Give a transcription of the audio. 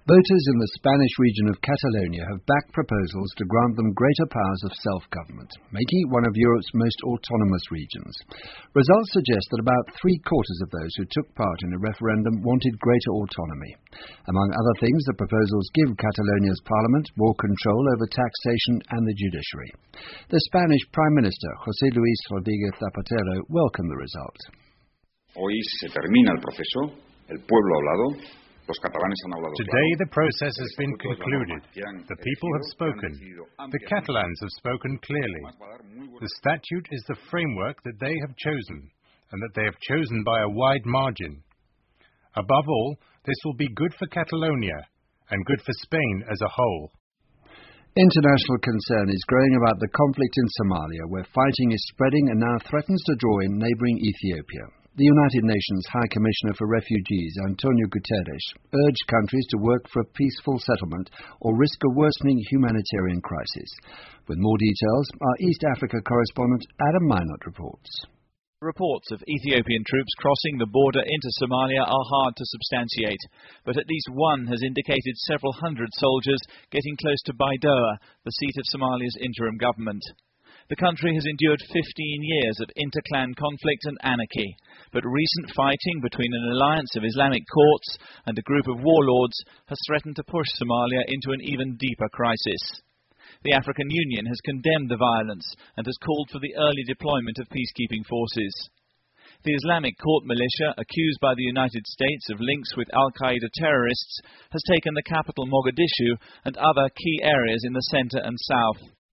Voters in the Spanish region of Catalonia have backed proposals to grant them greater powers of self-government, making it one of Europe's most autonomous regions. Results suggest that about three-quarters of those who took part in the referendum wanted greater autonomy. Among other things, the proposals give Catalonia's parliament more control over taxation and the judiciary. The Spanish Prime Minister, José Luis Rodríguez Zapatero, welcomed the result. Hoy se termina el proceso, el pueblo ha hablado. Today the process has been concluded. The people have spoken. The Catalans have spoken clearly. The statute is the framework that they have chosen, and that they have chosen by a wide margin. Above all, this will be good for Catalonia, and good for Spain as a whole. International concern is growing about the conflict in Somalia, where fighting is spreading and now threatens to draw in neighbouring Ethiopia. The United Nations High Commissioner for Refugees, Antonio Guterres, urged countries to work for a peaceful settlement or risk a worsening humanitarian crisis. With more details, our East Africa correspondent Adam Minot reports. Reports of Ethiopian troops crossing the border into Somalia are hard to substantiate, but at least one has indicated several hundred soldiers getting close to Baidoa, the seat of Somalia's interim government. The country has endured 15 years of interclan conflict and anarchy, but recent fighting between an alliance of Islamic courts and a group of warlords has threatened to push Somalia into an even deeper crisis. The African Union has condemned the violence and has called for the early deployment of peacekeeping forces. The Islamic court militia, accused by the United States of links with al-Qaeda terrorists, has taken the capital Mogadishu and other key areas in the centre and south.